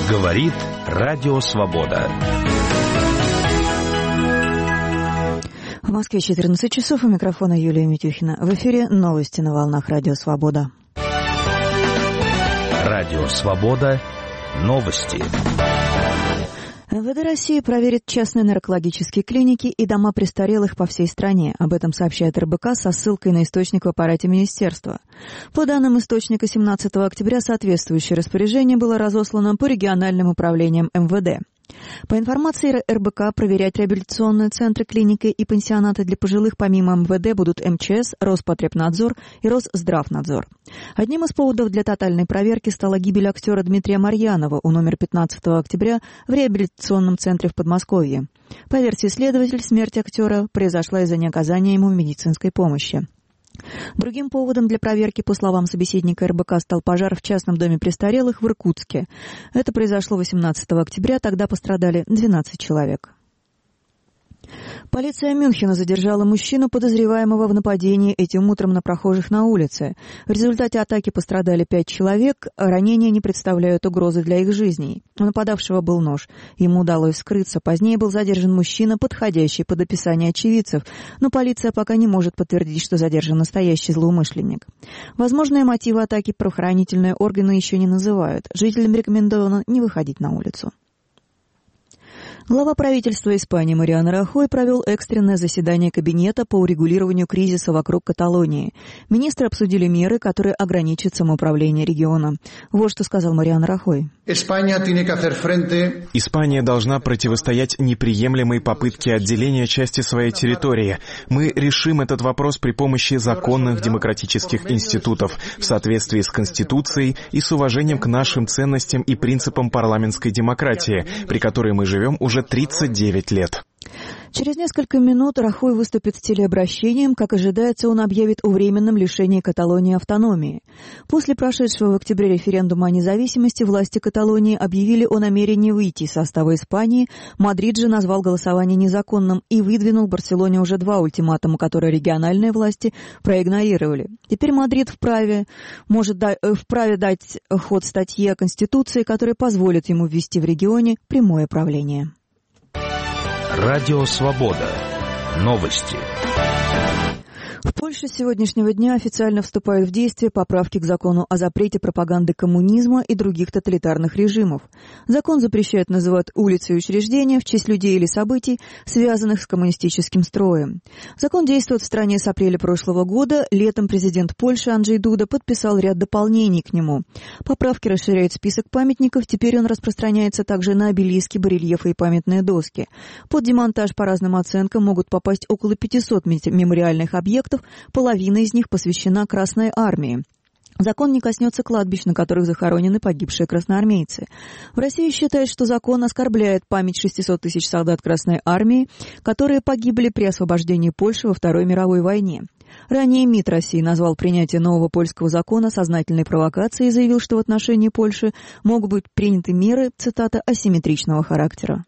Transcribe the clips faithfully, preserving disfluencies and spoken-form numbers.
Говорит Радио Свобода. В Москве четырнадцать часов, у микрофона Юлия Митюхина. В эфире новости на волнах Радио Свобода. Радио Свобода. Новости. эм вэ дэ России проверит частные наркологические клиники и дома престарелых по всей стране. Об этом сообщает эр бэ ка со ссылкой на источник в аппарате министерства. По данным источника, семнадцатого октября соответствующее распоряжение было разослано по региональным управлениям эм вэ дэ. По информации эр бэ ка, проверять реабилитационные центры, клиники и пансионаты для пожилых помимо эм вэ дэ будут эм че эс, Роспотребнадзор и Росздравнадзор. Одним из поводов для тотальной проверки стала гибель актера Дмитрия Марьянова у номер пятнадцатого октября в реабилитационном центре в Подмосковье. По версии следователей, смерть актера произошла из-за неоказания ему медицинской помощи. Другим поводом для проверки, по словам собеседника эр бэ ка, стал пожар в частном доме престарелых в Иркутске. Это произошло восемнадцатого октября, тогда пострадали двенадцать человек. Полиция Мюнхена задержала мужчину, подозреваемого в нападении этим утром на прохожих на улице. В результате атаки пострадали пять человек, ранения не представляют угрозы для их жизней. У нападавшего был нож. Ему удалось скрыться. Позднее был задержан мужчина, подходящий под описание очевидцев, но полиция пока не может подтвердить, что задержан настоящий злоумышленник. Возможные мотивы атаки правоохранительные органы еще не называют. Жителям рекомендовано не выходить на улицу. Глава правительства Испании Мариано Рахой провел экстренное заседание кабинета по урегулированию кризиса вокруг Каталонии. Министры обсудили меры, которые ограничат самоуправление региона. Вот что сказал Мариано Рахой. Испания должна противостоять неприемлемой попытке отделения части своей территории. Мы решим этот вопрос при помощи законных демократических институтов в соответствии с Конституцией и с уважением к нашим ценностям и принципам парламентской демократии, при которой мы живем уже тридцать девять лет. Через несколько минут Рахой выступит с телеобращением. Как ожидается, он объявит о временном лишении Каталонии автономии. После прошедшего в октябре референдума о независимости власти Каталонии объявили о намерении выйти из состава Испании. Мадрид же назвал голосование незаконным и выдвинул Барселоне уже два ультиматума, которые региональные власти проигнорировали. Теперь Мадрид вправе, может да, вправе дать ход статье Конституции, которая позволит ему ввести в регионе прямое правление. Радио Свобода. Новости. В Польше с сегодняшнего дня официально вступают в действие поправки к закону о запрете пропаганды коммунизма и других тоталитарных режимов. Закон запрещает называть улицы и учреждения в честь людей или событий, связанных с коммунистическим строем. Закон действует в стране с апреля прошлого года. Летом президент Польши Анджей Дуда подписал ряд дополнений к нему. Поправки расширяют список памятников. Теперь он распространяется также на обелиски, барельефы и памятные доски. Под демонтаж, по разным оценкам, могут попасть около пятисот мемориальных объектов. Половина из них посвящена Красной армии. Закон не коснется кладбищ, на которых захоронены погибшие красноармейцы. В России считают, что закон оскорбляет память шестисот тысяч солдат Красной армии, которые погибли при освобождении Польши во Второй мировой войне. Ранее МИД России назвал принятие нового польского закона сознательной провокацией и заявил, что в отношении Польши могут быть приняты меры, цитата, асимметричного характера.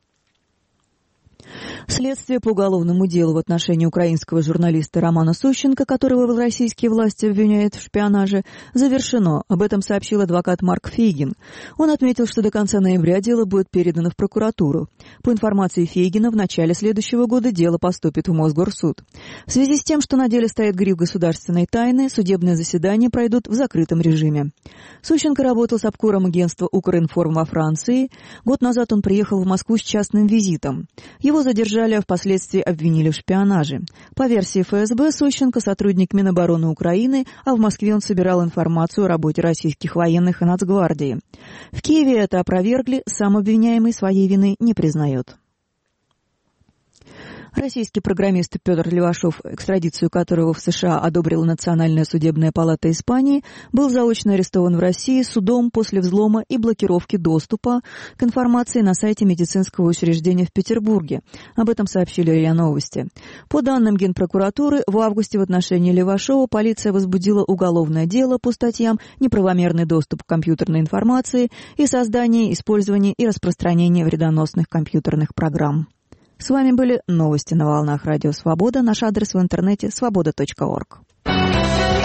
Следствие по уголовному делу в отношении украинского журналиста Романа Сущенко, которого российские власти обвиняют в шпионаже, завершено. Об этом сообщил адвокат Марк Фейгин. Он отметил, что до конца ноября дело будет передано в прокуратуру. По информации Фейгина, в начале следующего года дело поступит в Мосгорсуд. В связи с тем, что на деле стоит гриф государственной тайны, судебные заседания пройдут в закрытом режиме. Сущенко работал с обкором агентства «Укринформ» во Франции. Год назад он приехал в Москву с частным визитом. Его задержали, а впоследствии обвинили в шпионаже. По версии эф эс бэ, Сущенко – сотрудник Минобороны Украины, а в Москве он собирал информацию о работе российских военных и Нацгвардии. В Киеве это опровергли, сам обвиняемый своей вины не признает. Российский программист Петр Левашов, экстрадицию которого в США одобрила Национальная судебная палата Испании, был заочно арестован в России судом после взлома и блокировки доступа к информации на сайте медицинского учреждения в Петербурге. Об этом сообщили РИА Новости. По данным Генпрокуратуры, в августе в отношении Левашова полиция возбудила уголовное дело по статьям «Неправомерный доступ к компьютерной информации» и «Создание, использование и распространение вредоносных компьютерных программ». С вами были новости на волнах Радио Свобода. Наш адрес в интернете свобода точка орг.